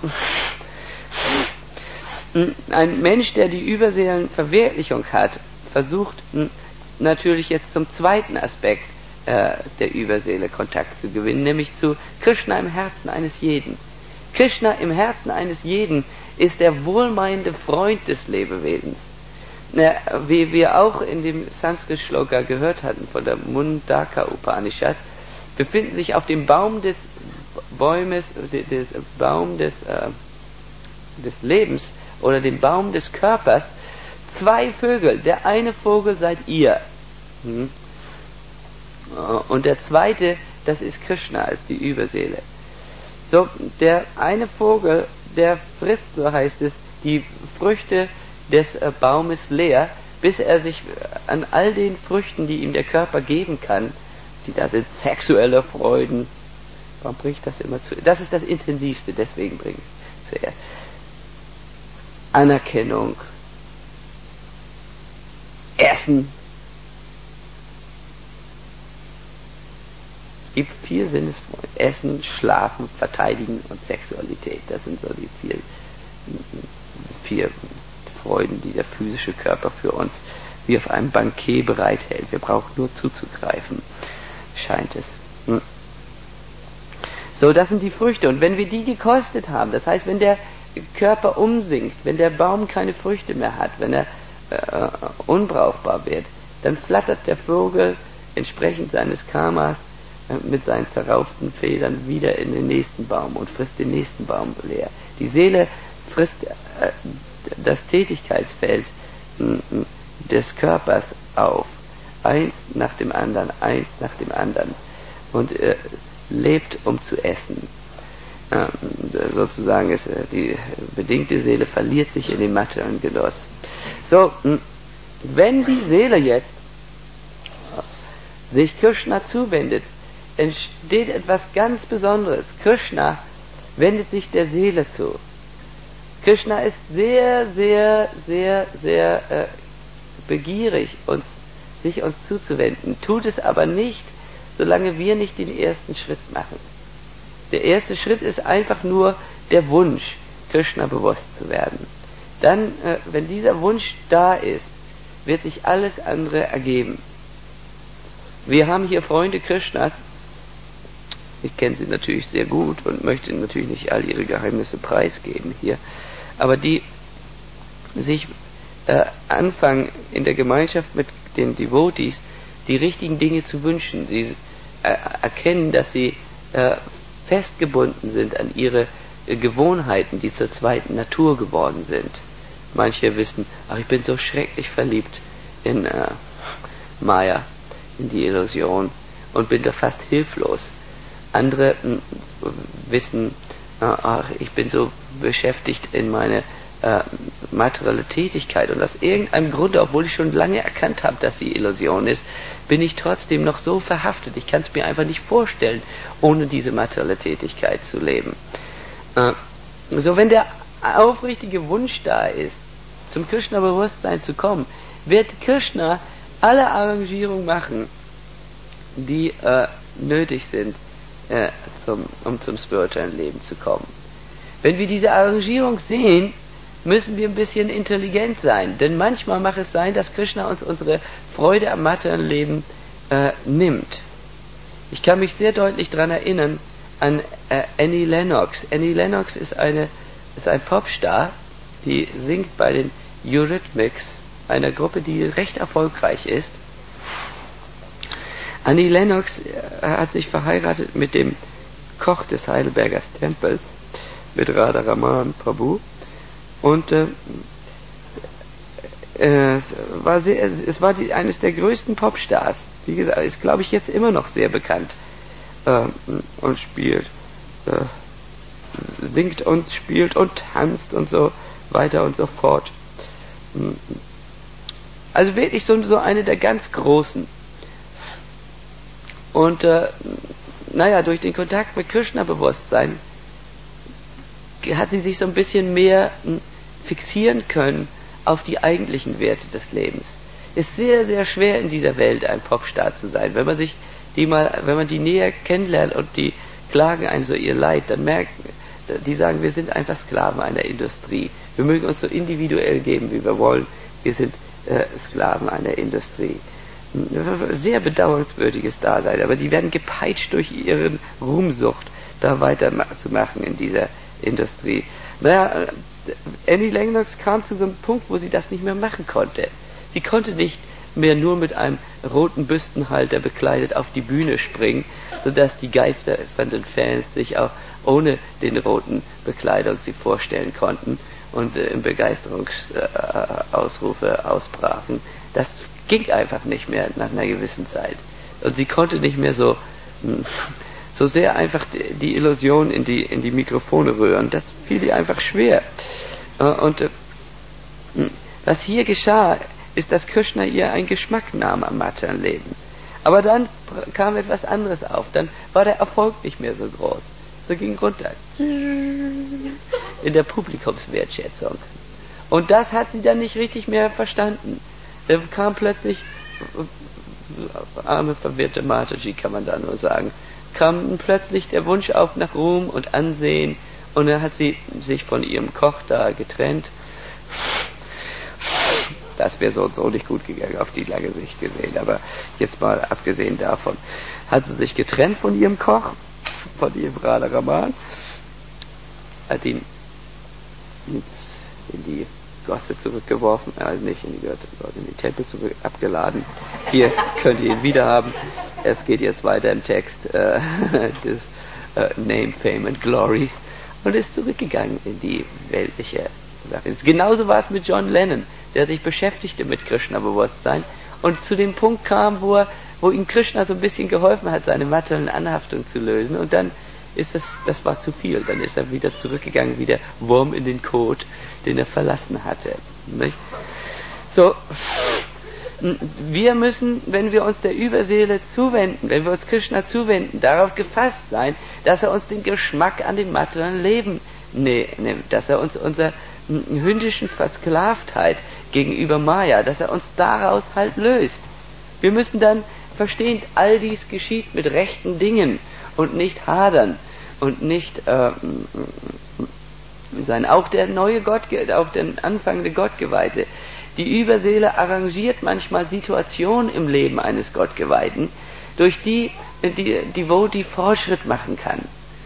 ein Mensch, der die Überseelenverwirklichung hat, versucht natürlich jetzt zum zweiten Aspekt der Überseele Kontakt zu gewinnen, nämlich zu Krishna im Herzen eines jeden. Krishna im Herzen eines jeden ist der wohlmeinende Freund des Lebewesens. Wie wir auch in dem Sanskrit-Shloka gehört hatten von der Mundaka Upanishad, befinden sich auf dem Baum des Lebens oder dem Baum des Körpers zwei Vögel. Der eine Vogel seid ihr. Und der zweite, das ist Krishna, ist die Überseele. So, der eine Vogel, der frisst, so heißt es, die Früchte des Baumes leer, bis er sich an all den Früchten, die ihm der Körper geben kann, die da sind sexuelle Freuden. Warum bringe ich das immer zu? Das ist das Intensivste, deswegen bringe ich es zuerst. Anerkennung, Essen. Es gibt 4 Sinnesfreuden. Essen, Schlafen, Verteidigen und Sexualität. Das sind so die 4 Freuden, die der physische Körper für uns wie auf einem Bankett bereithält. Wir brauchen nur zuzugreifen, scheint es. So, das sind die Früchte. Und wenn wir die gekostet haben, das heißt, wenn der Körper umsinkt, wenn der Baum keine Früchte mehr hat, wenn er unbrauchbar wird, dann flattert der Vogel entsprechend seines Karmas mit seinen zerrauften Federn wieder in den nächsten Baum und frisst den nächsten Baum leer. Die Seele frisst das Tätigkeitsfeld des Körpers auf, eins nach dem anderen, und lebt, um zu essen. Sozusagen ist die bedingte Seele verliert sich in den materiellen Genuss. So, wenn die Seele jetzt sich Krishna zuwendet, entsteht etwas ganz Besonderes. Krishna wendet sich der Seele zu. Krishna ist sehr, sehr, sehr, sehr begierig, sich uns zuzuwenden, tut es aber nicht, solange wir nicht den ersten Schritt machen. Der erste Schritt ist einfach nur der Wunsch, Krishna bewusst zu werden. Dann, wenn dieser Wunsch da ist, wird sich alles andere ergeben. Wir haben hier Freunde Krishnas. Ich kenne sie natürlich sehr gut und möchte natürlich nicht all ihre Geheimnisse preisgeben hier, aber die sich anfangen, in der Gemeinschaft mit den Devotees die richtigen Dinge zu wünschen. Sie erkennen, dass sie festgebunden sind an ihre Gewohnheiten, die zur zweiten Natur geworden sind. Manche wissen, ich bin so schrecklich verliebt in Maya, in die Illusion, und bin da fast hilflos. Andere wissen, ich bin so beschäftigt in meine materielle Tätigkeit, und aus irgendeinem Grund, obwohl ich schon lange erkannt habe, dass sie Illusion ist, bin ich trotzdem noch so verhaftet. Ich kann es mir einfach nicht vorstellen, ohne diese materielle Tätigkeit zu leben. So, wenn der aufrichtige Wunsch da ist, zum Krishna-Bewusstsein zu kommen, wird Krishna alle Arrangierungen machen, die nötig sind, um zum spirituellen Leben zu kommen. Wenn wir diese Arrangierung sehen, müssen wir ein bisschen intelligent sein, denn manchmal mag es sein, dass Krishna uns unsere Freude am materiellen Leben nimmt. Ich kann mich sehr deutlich daran erinnern an Annie Lennox. Annie Lennox ist ein Popstar, die singt bei den Eurythmics, einer Gruppe, die recht erfolgreich ist. Annie Lennox hat sich verheiratet mit dem Koch des Heidelberger Tempels, mit Radharaman Prabhu, und es war eines der größten Popstars. Wie gesagt, ist, glaube ich, jetzt immer noch sehr bekannt und singt und spielt und tanzt und so weiter und so fort. Also wirklich so eine der ganz Großen. Und durch den Kontakt mit Krishna-Bewusstsein hat sie sich so ein bisschen mehr fixieren können auf die eigentlichen Werte des Lebens. Ist sehr, sehr schwer in dieser Welt ein Popstar zu sein. Wenn man die näher kennenlernt und die klagen einem so ihr Leid, dann merken die, sagen, wir sind einfach Sklaven einer Industrie. Wir mögen uns so individuell geben, wie wir wollen. Wir sind Sklaven einer Industrie. Sehr bedauernswürdiges Dasein, aber die werden gepeitscht durch ihren Ruhmsucht, da weiterzumachen in dieser Industrie. Annie Lennox kam zu so einem Punkt, wo sie das nicht mehr machen konnte. Sie konnte nicht mehr nur mit einem roten Büstenhalter bekleidet auf die Bühne springen, sodass die geisternden Fans sich auch ohne den roten Bekleidung sie vorstellen konnten und in Begeisterungsausrufe ausbrachen. Das ging einfach nicht mehr nach einer gewissen Zeit. Und sie konnte nicht mehr so sehr einfach die Illusion in die Mikrofone rühren. Das fiel ihr einfach schwer. Und was hier geschah, ist, dass Krishna ihr einen Geschmack nahm am materiellen Leben. Aber dann kam etwas anderes auf. Dann war der Erfolg nicht mehr so groß. So ging runter. In der Publikumswertschätzung. Und das hat sie dann nicht richtig mehr verstanden. Da kam plötzlich, arme verwirrte Mataji kann man da nur sagen, kam plötzlich der Wunsch auf nach Ruhm und Ansehen, und dann hat sie sich von ihrem Koch da getrennt. Das wäre so und so nicht gut gegangen auf die lange Sicht gesehen, aber jetzt mal abgesehen davon, hat sie sich getrennt von ihrem Koch, von ihrem Radharaman, hat ihn in die Gosse zurückgeworfen, nicht in die Tempel abgeladen. Hier könnt ihr ihn wieder haben. Es geht jetzt weiter im Text des Name, Fame and Glory, und ist zurückgegangen in die weltliche Sache. Genauso war es mit John Lennon, der sich beschäftigte mit Krishna-Bewusstsein und zu dem Punkt kam, wo ihm Krishna so ein bisschen geholfen hat, seine materiellen Anhaftungen zu lösen, und dann das war zu viel. Dann ist er wieder zurückgegangen wie der Wurm in den Kot, den er verlassen hatte. Nicht? So, wir müssen, wenn wir uns der Überseele zuwenden, wenn wir uns Krishna zuwenden, darauf gefasst sein, dass er uns den Geschmack an dem materiellen Leben nimmt, dass er uns unserer hündischen Versklavtheit gegenüber Maya, dass er uns daraus halt löst. Wir müssen dann verstehen, all dies geschieht mit rechten Dingen und nicht hadern und nicht sein. Auch der neue Gott, auch der anfangende Gottgeweihte, die Überseele arrangiert manchmal Situationen im Leben eines Gottgeweihten, durch die Devotee Fortschritt machen kann.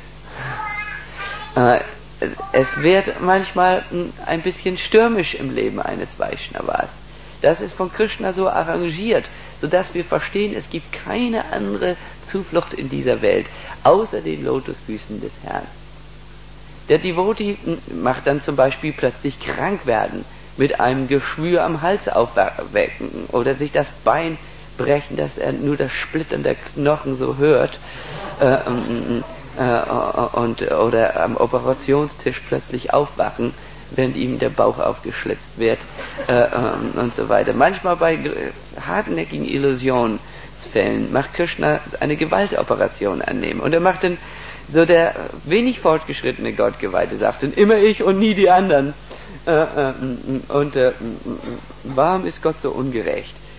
Es wird manchmal ein bisschen stürmisch im Leben eines Vaishnavas. Das ist von Krishna so arrangiert, sodass wir verstehen, es gibt keine andere Zuflucht in dieser Welt, außer den Lotusfüßen des Herrn. Der Devotee macht dann zum Beispiel plötzlich krank werden, mit einem Geschwür am Hals aufwecken oder sich das Bein brechen, dass er nur das Splittern der Knochen so hört, oder am Operationstisch plötzlich aufwachen, während ihm der Bauch aufgeschlitzt wird, und so weiter. Manchmal bei hartnäckigen Illusionsfällen macht Krishna eine Gewaltoperation annehmen, und er macht dann so, der wenig fortgeschrittene Gottgeweihte sagt dann immer ich und nie die anderen. Warum ist Gott so ungerecht?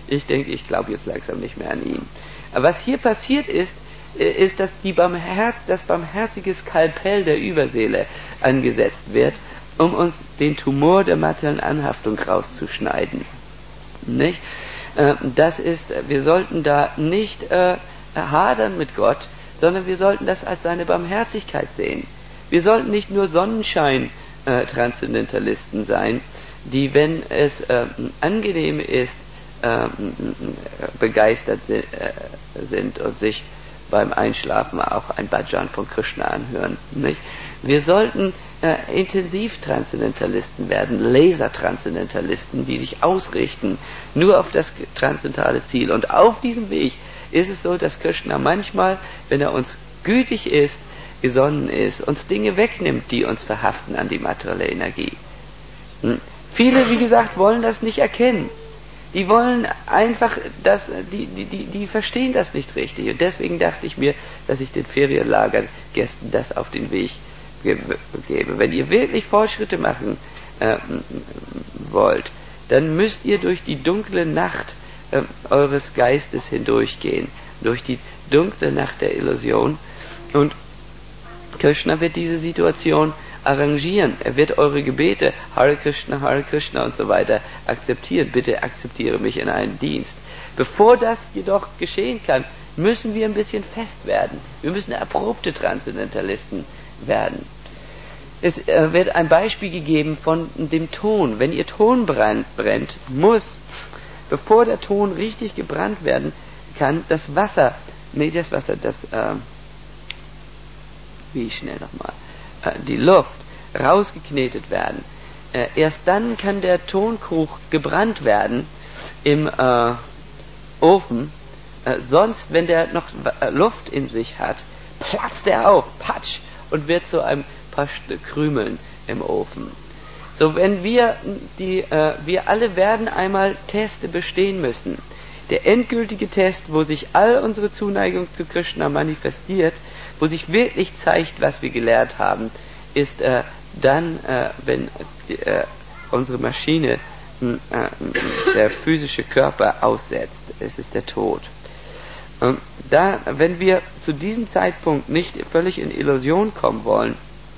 Ich denke, ich glaube jetzt langsam nicht mehr an ihn. Aber was hier passiert ist, dass das barmherzige Skalpell der Überseele angesetzt wird, um uns den Tumor der materiellen Anhaftung rauszuschneiden. Nicht? Wir sollten da nicht hadern mit Gott, sondern wir sollten das als seine Barmherzigkeit sehen. Wir sollten nicht nur Sonnenschein-Transzendentalisten sein, die, wenn es angenehm ist, begeistert sind und sich beim Einschlafen auch ein Bhajan von Krishna anhören. Nicht? Wir sollten Intensiv-Transzendentalisten werden, Laser-Transzendentalisten, die sich ausrichten nur auf das transzendentale Ziel. Und auf diesem Weg ist es so, dass Krishna manchmal, wenn er uns gütig ist, gesonnen ist, uns Dinge wegnimmt, die uns verhaften an die materielle Energie. Viele, wie gesagt, wollen das nicht erkennen. Die wollen einfach, die verstehen das nicht richtig. Und deswegen dachte ich mir, dass ich den Ferienlagergästen das auf den Weg gebe. Wenn ihr wirklich Fortschritte machen wollt, dann müsst ihr durch die dunkle Nacht eures Geistes hindurchgehen, durch die dunkle Nacht der Illusion. Und Krishna wird diese Situation arrangieren. Er wird eure Gebete, Hare Krishna und so weiter, akzeptieren. Bitte akzeptiere mich in einen Dienst. Bevor das jedoch geschehen kann, müssen wir ein bisschen fest werden. Wir müssen erprobte Transzendentalisten werden. Es wird ein Beispiel gegeben von dem Ton. Wenn ihr Ton brennt, muss, bevor der Ton richtig gebrannt werden kann, die Luft rausgeknetet werden. Erst dann kann der Tonkrug gebrannt werden im Ofen. Sonst, wenn der noch Luft in sich hat, platzt er auf, patsch, und wird zu ein paar Krümeln im Ofen. So, wenn wir alle werden einmal Teste bestehen müssen. Der endgültige Test, wo sich all unsere Zuneigung zu Krishna manifestiert, wo sich wirklich zeigt, was wir gelehrt haben, ist dann, wenn unsere Maschine der physische Körper aussetzt. Es ist der Tod. Wenn wir zu diesem Zeitpunkt nicht völlig in Illusion kommen wollen,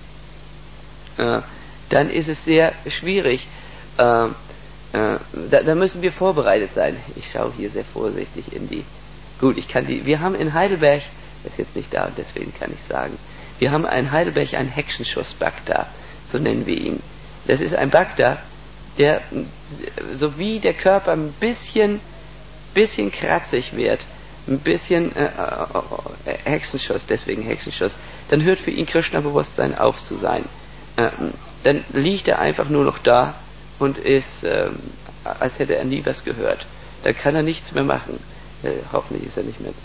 dann ist es sehr schwierig. Da müssen wir vorbereitet sein. Ich schaue hier sehr vorsichtig wir haben in Heidelberg, das ist jetzt nicht da und deswegen kann ich sagen, wir haben in Heidelberg einen Hexenschuss Bhakta, so nennen wir ihn. Das ist ein Bhakta, der, so wie der Körper ein bisschen kratzig wird, ein bisschen Hexenschuss, deswegen Hexenschuss, dann hört für ihn Krishna-Bewusstsein auf zu sein. Dann liegt er einfach nur noch da und ist, als hätte er nie was gehört. Dann kann er nichts mehr machen. Hoffentlich ist er nicht mehr.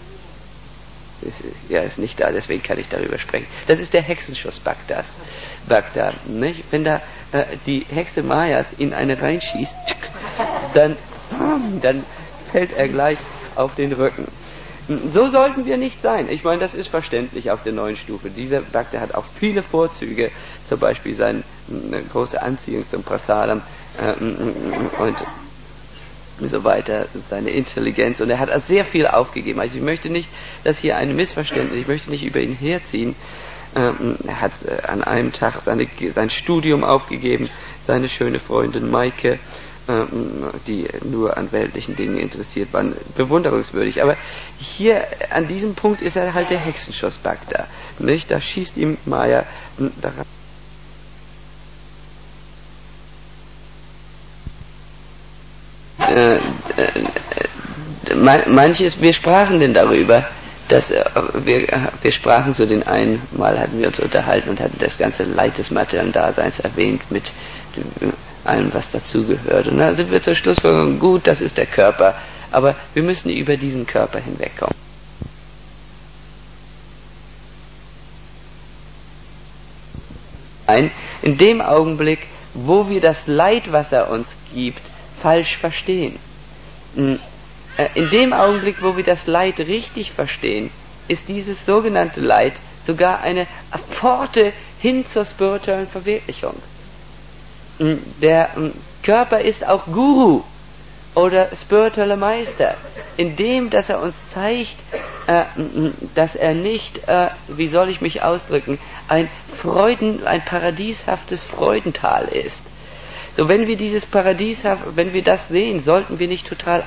Ist nicht da, deswegen kann ich darüber sprechen. Das ist der Hexenschuss Bhakta, nicht? Wenn da die Hexe Mayas in eine reinschießt, dann fällt er gleich auf den Rücken. So sollten wir nicht sein. Ich meine, das ist verständlich auf der neuen Stufe. Dieser Bhakta hat auch viele Vorzüge, zum Beispiel seine große Anziehung zum Prasadam und so weiter, seine Intelligenz, und er hat sehr viel aufgegeben. Also ich möchte nicht, dass hier ein Missverständnis, ich möchte nicht über ihn herziehen. Er hat an einem Tag sein Studium aufgegeben, seine schöne Freundin Maike, die nur an weltlichen Dingen interessiert waren, bewunderungswürdig. Aber hier an diesem Punkt ist er halt der Hexenschuss Bhakta, nicht? Da schießt ihm Maya daran. Wir sprachen denn darüber, dass wir sprachen so den einen Mal, hatten wir uns unterhalten und hatten das ganze Leid des materiellen Daseins erwähnt mit allem, was dazugehört. Und dann sind wir zur Schlussfolgerung, gut, das ist der Körper, aber wir müssen über diesen Körper hinwegkommen. In dem Augenblick, wo wir das Leid, was er uns gibt, falsch verstehen. In dem Augenblick, wo wir das Leid richtig verstehen, ist dieses sogenannte Leid sogar eine Pforte hin zur spirituellen Verwirklichung. Der Körper ist auch Guru. oder spirituelle Meister, indem dass er uns zeigt, dass er nicht, wie soll ich mich ausdrücken, ein paradieshaftes Freudental ist. So, wenn wir dieses wenn wir das sehen, sollten wir nicht total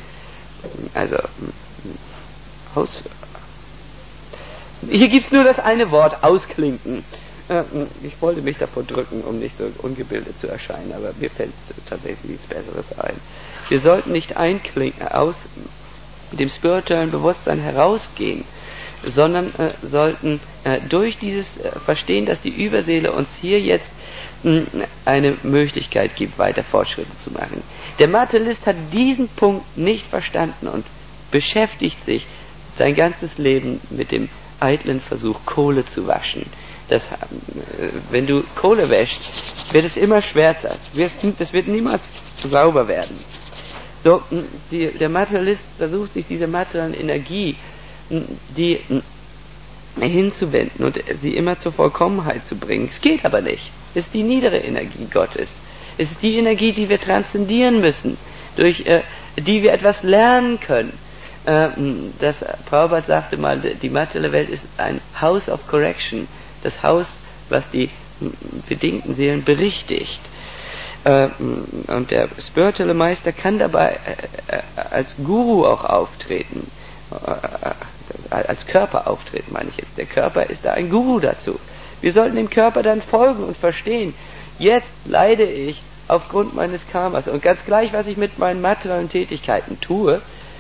hier gibt's nur das eine Wort, ausklinken. Ich wollte mich davor drücken, um nicht so ungebildet zu erscheinen, aber mir fällt tatsächlich nichts Besseres ein. Wir sollten nicht aus dem spirituellen Bewusstsein herausgehen, sondern sollten durch dieses Verstehen, dass die Überseele uns hier jetzt eine Möglichkeit gibt, weiter Fortschritte zu machen. Der Materialist hat diesen Punkt nicht verstanden und beschäftigt sich sein ganzes Leben mit dem eitlen Versuch, Kohle zu waschen. Wenn du Kohle wäschst, wird es immer schwärzer. Das wird niemals sauber werden. So, der Materialist versucht sich diese materiellen Energie, die hinzuwenden und sie immer zur Vollkommenheit zu bringen. Es geht aber nicht. Es ist die niedere Energie Gottes. Es ist die Energie, die wir transzendieren müssen, durch die wir etwas lernen können. Prabhupada sagte mal, die materielle Welt ist ein House of Correction, das Haus, was die bedingten Seelen berichtigt. Und der spirituelle Meister kann dabei als Guru auch auftreten, als Körper auftreten, meine ich jetzt. Der Körper ist da ein Guru dazu. Wir sollten dem Körper dann folgen und verstehen, jetzt leide ich aufgrund meines Karmas und ganz gleich, was ich mit meinen materiellen Tätigkeiten tue,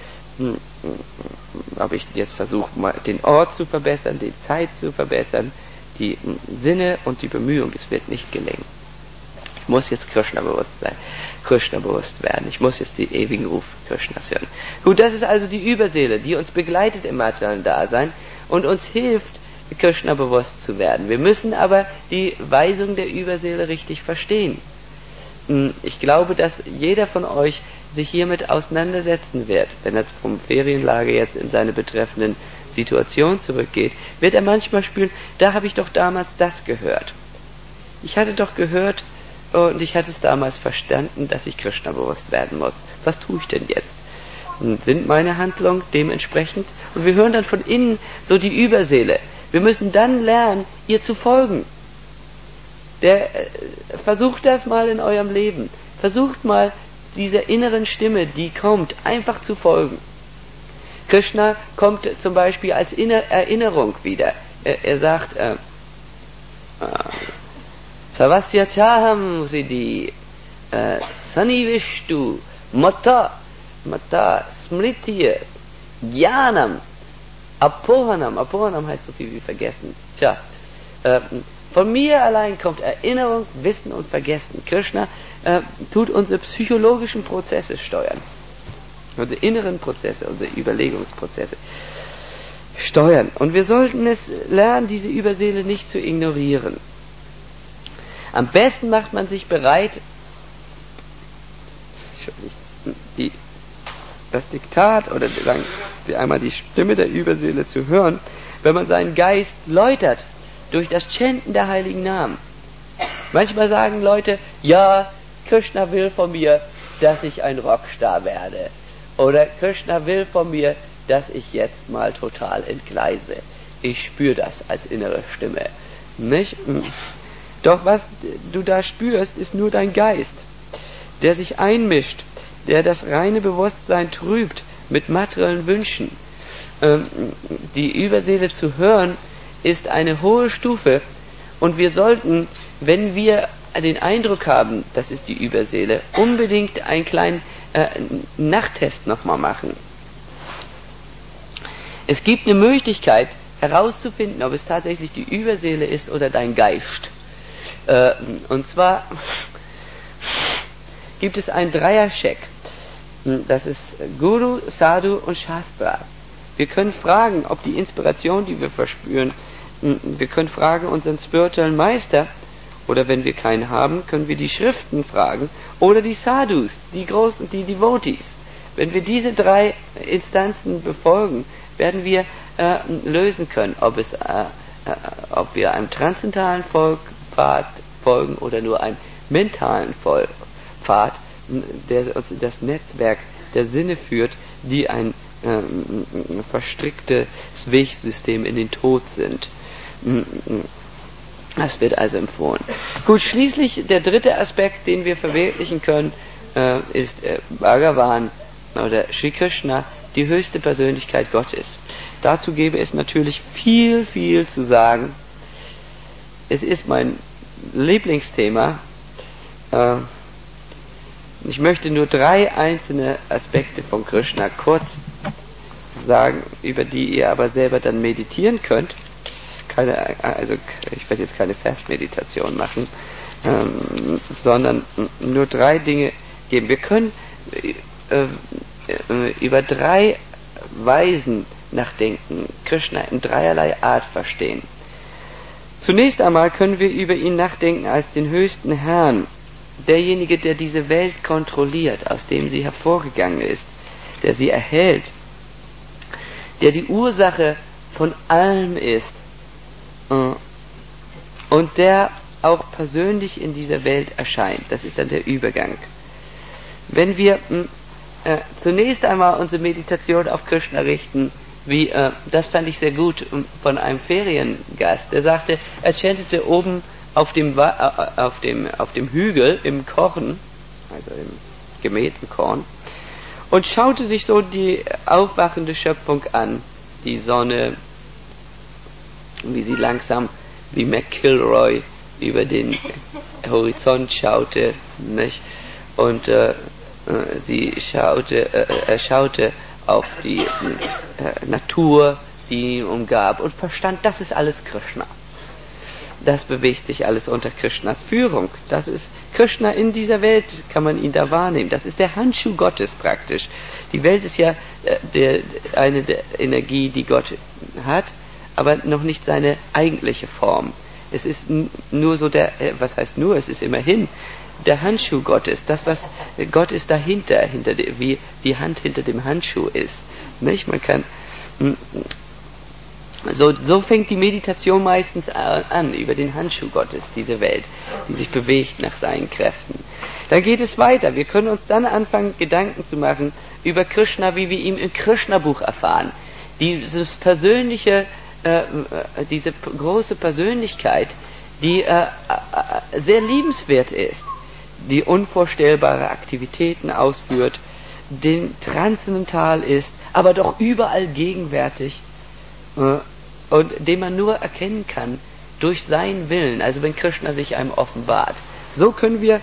ob ich jetzt versuche, den Ort zu verbessern, die Zeit zu verbessern, die Sinne und die Bemühung, es wird nicht gelingen. Ich muss jetzt Krishna bewusst werden. Ich muss jetzt den ewigen Ruf Krishnas hören. Gut, das ist also die Überseele, die uns begleitet im materiellen Dasein und uns hilft, Krishna bewusst zu werden. Wir müssen aber die Weisung der Überseele richtig verstehen. Ich glaube, dass jeder von euch sich hiermit auseinandersetzen wird. Wenn er vom Ferienlager jetzt in seine betreffenden Situation zurückgeht, wird er manchmal spüren, da habe ich doch damals das gehört. Ich hatte doch gehört und ich hatte es damals verstanden, dass ich Krishna bewusst werden muss. Was tue ich denn jetzt? Sind meine Handlungen dementsprechend? Und wir hören dann von innen so die Überseele. Wir müssen dann lernen, ihr zu folgen. Versucht das mal in eurem Leben. Versucht mal, dieser inneren Stimme, die kommt, einfach zu folgen. Krishna kommt zum Beispiel als Erinnerung wieder. Er sagt, Savasya chaham hridi sanivishtu mata smritya jnanam apohanam. Apohanam heißt so viel wie vergessen. Von mir allein kommt Erinnerung, Wissen und Vergessen. Krishna tut unsere psychologischen Prozesse steuern. Unsere inneren Prozesse, unsere Überlegungsprozesse steuern. Und wir sollten es lernen, diese Überseele nicht zu ignorieren. Am besten macht man sich bereit, das Diktat oder einmal die Stimme der Überseele zu hören, wenn man seinen Geist läutert durch das Chanten der heiligen Namen. Manchmal sagen Leute, ja, Krishna will von mir, dass ich ein Rockstar werde. Oder Krishna will von mir, dass ich jetzt mal total entgleise. Ich spüre das als innere Stimme. Nicht? Doch was du da spürst, ist nur dein Geist, der sich einmischt, der das reine Bewusstsein trübt mit materiellen Wünschen. Die Überseele zu hören, ist eine hohe Stufe und wir sollten, wenn wir den Eindruck haben, das ist die Überseele, unbedingt einen kleinen Nachttest nochmal machen. Es gibt eine Möglichkeit herauszufinden, ob es tatsächlich die Überseele ist oder dein Geist. Und zwar gibt es einen Dreier-Check. Das ist Guru, Sadhu und Shastra. Wir können fragen, ob die Inspiration, die wir verspüren, wir können fragen unseren spirituellen Meister, oder wenn wir keinen haben, können wir die Schriften fragen, oder die Sadhus, die großen, die Devotees. Wenn wir diese drei Instanzen befolgen, werden wir lösen können, ob wir einem transzendentalen Pfad folgen oder nur einem mentalen Pfad, der uns in das Netzwerk der Sinne führt, die ein verstricktes Wegsystem in den Tod sind. Das wird also empfohlen. Gut, schließlich der dritte Aspekt, den wir verwirklichen können, ist Bhagavan oder Sri Krishna, die höchste Persönlichkeit Gottes. Dazu gäbe es natürlich viel, viel zu sagen. Es ist mein Lieblingsthema. Ich möchte nur 3 einzelne Aspekte von Krishna kurz sagen, über die ihr aber selber dann meditieren könnt. Also ich werde jetzt keine Versmeditation machen, sondern nur 3 Dinge geben. Wir können über 3 Weisen nachdenken, Krishna in dreierlei Art verstehen. Zunächst einmal können wir über ihn nachdenken als den höchsten Herrn, derjenige, der diese Welt kontrolliert, aus dem sie hervorgegangen ist, der sie erhält, der die Ursache von allem ist und der auch persönlich in dieser Welt erscheint. Das ist dann der Übergang. Wenn wir zunächst einmal unsere Meditation auf Krishna richten, das fand ich sehr gut von einem Feriengast, der sagte, er chantete oben auf dem Hügel im Korn, also im gemähten Korn, und schaute sich so die aufwachende Schöpfung an, die Sonne, wie sie langsam wie McIlroy über den Horizont schaute, nicht? Und er schaute auf die Natur, die ihn umgab, und verstand, das ist alles Krishna. Das bewegt sich alles unter Krishnas Führung. Das ist Krishna in dieser Welt, kann man ihn da wahrnehmen. Das ist der Handschuh Gottes praktisch. Die Welt ist ja eine der Energie, die Gott hat, aber noch nicht seine eigentliche Form. Es ist nur so was heißt nur, es ist immerhin der Handschuh Gottes, das was Gott ist dahinter, wie die Hand hinter dem Handschuh ist. Nicht? Man kann so fängt die Meditation meistens an, über den Handschuh Gottes, diese Welt, die sich bewegt nach seinen Kräften. Dann geht es weiter. Wir können uns dann anfangen, Gedanken zu machen über Krishna, wie wir ihn im Krishna-Buch erfahren. Diese große Persönlichkeit, die sehr liebenswert ist, die unvorstellbare Aktivitäten ausführt, den transzendental ist, aber doch überall gegenwärtig, und den man nur erkennen kann durch seinen Willen, also wenn Krishna sich einem offenbart. So können wir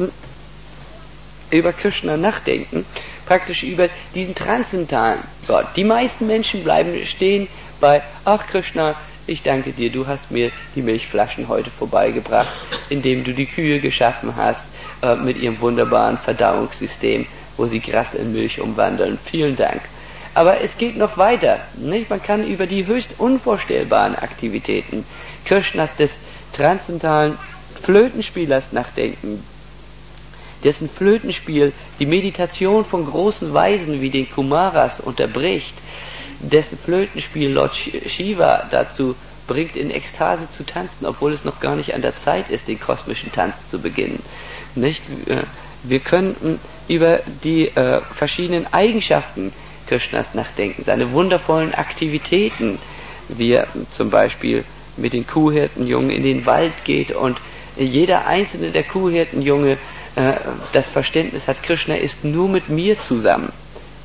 über Krishna nachdenken, praktisch über diesen transzendentalen Gott. Die meisten Menschen bleiben stehen bei, ach Krishna, ich danke dir, du hast mir die Milchflaschen heute vorbeigebracht, indem du die Kühe geschaffen hast, mit ihrem wunderbaren Verdauungssystem, wo sie Gras in Milch umwandeln. Vielen Dank. Aber es geht noch weiter. Nicht? Man kann über die höchst unvorstellbaren Aktivitäten Krishnas, des transzendentalen Flötenspielers, nachdenken, dessen Flötenspiel die Meditation von großen Weisen wie den Kumaras unterbricht, dessen Flötenspiel Lord Shiva dazu bringt, in Ekstase zu tanzen, obwohl es noch gar nicht an der Zeit ist, den kosmischen Tanz zu beginnen. Nicht? Wir können über die verschiedenen Eigenschaften Krishnas nachdenken, seine wundervollen Aktivitäten, wie er zum Beispiel mit den Kuhhirtenjungen in den Wald geht und jeder einzelne der Kuhhirtenjunge das Verständnis hat, Krishna ist nur mit mir zusammen.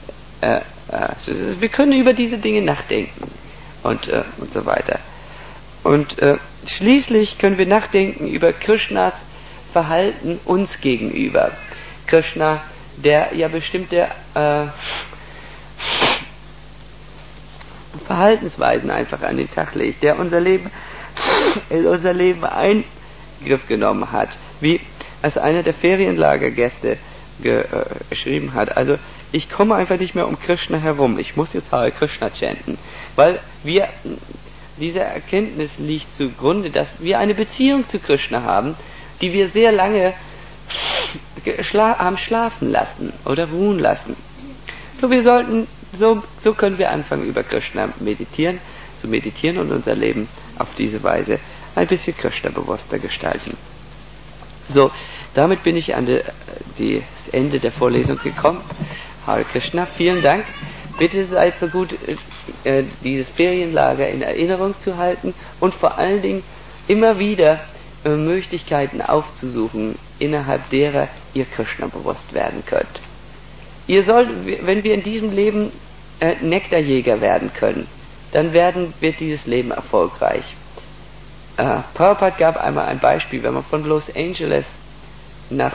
Wir können über diese Dinge nachdenken und so weiter. Und schließlich können wir nachdenken über Krishnas Verhalten uns gegenüber. Krishna, der ja bestimmte Verhaltensweisen einfach an den Tag legt, der in unser Leben Eingriff genommen hat, wie es einer der Ferienlagergäste geschrieben hat. Also ich komme einfach nicht mehr um Krishna herum, ich muss jetzt Hare Krishna chanten, weil diese Erkenntnis liegt zugrunde, dass wir eine Beziehung zu Krishna haben, die wir sehr lange haben schlafen lassen oder ruhen lassen. So können wir anfangen, über Krishna zu meditieren und unser Leben auf diese Weise ein bisschen Krishna-bewusster gestalten. So, Damit bin ich an das Ende der Vorlesung gekommen. Hare Krishna, vielen Dank. Bitte seid so gut, dieses Ferienlager in Erinnerung zu halten und vor allen Dingen immer wieder Möglichkeiten aufzusuchen, innerhalb derer ihr Krishna bewusst werden könnt. Ihr sollt, wenn wir in diesem Leben Nektarjäger werden können, dann wird dieses Leben erfolgreich. Prabhupada gab einmal ein Beispiel, wenn man von Los Angeles nach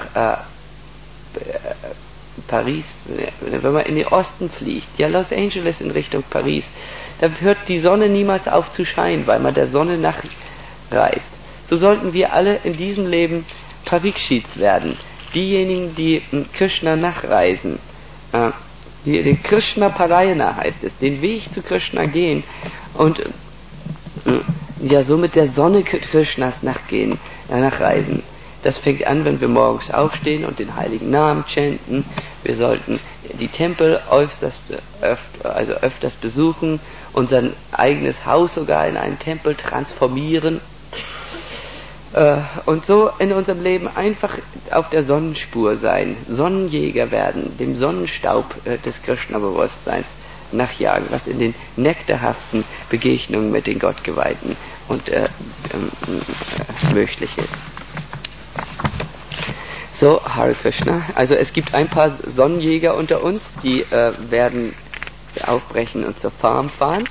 Paris, wenn man in den Osten fliegt, ja, Los Angeles in Richtung Paris, da hört die Sonne niemals auf zu scheinen, weil man der Sonne nachreist. So sollten wir alle in diesem Leben Parikshits werden, diejenigen, die Krishna nachreisen, den Krishna Parayana heißt es, den Weg zu Krishna gehen und ja, so mit der Sonne Krishnas nachreisen. Das fängt an, wenn wir morgens aufstehen und den heiligen Namen chanten. Wir sollten die Tempel öfters besuchen, unser eigenes Haus sogar in einen Tempel transformieren und so in unserem Leben einfach auf der Sonnenspur sein, Sonnenjäger werden, dem Sonnenstaub des Krishna-Bewusstseins nachjagen, was in den nektarhaften Begegnungen mit den Gottgeweihten und möglich ist. So, Hare Krishna. Also es gibt ein paar Sonnenjäger unter uns, die werden aufbrechen und zur Farm fahren,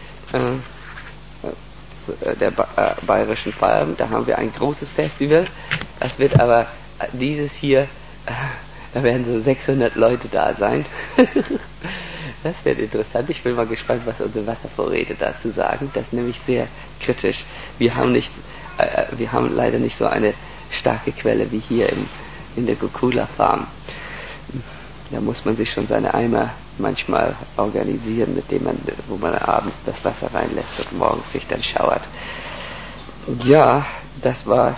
der Bayerischen Farm. Da haben wir ein großes Festival. Das wird aber dieses hier, da werden so 600 Leute da sein. Das wird interessant. Ich bin mal gespannt, was unsere Wasservorräte dazu sagen. Das ist nämlich sehr kritisch. Wir haben leider nicht so eine starke Quelle wie hier in der Gokula Farm. Da muss man sich schon seine Eimer manchmal organisieren, wo man abends das Wasser reinlässt und morgens sich dann schauert. Ja, das war.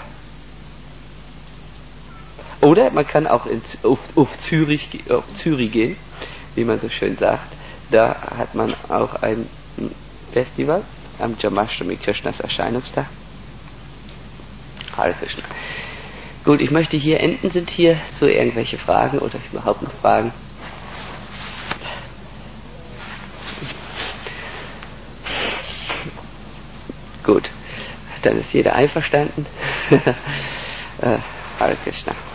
Oder man kann auch auf Zürich gehen, wie man so schön sagt. Da hat man auch ein Festival am Jamashtami, Krishnas Erscheinungstag. Hare Krishna. Gut, ich möchte hier enden. Sind hier so irgendwelche Fragen oder überhaupt noch Fragen? Gut, dann ist jeder einverstanden. Hare Krishna.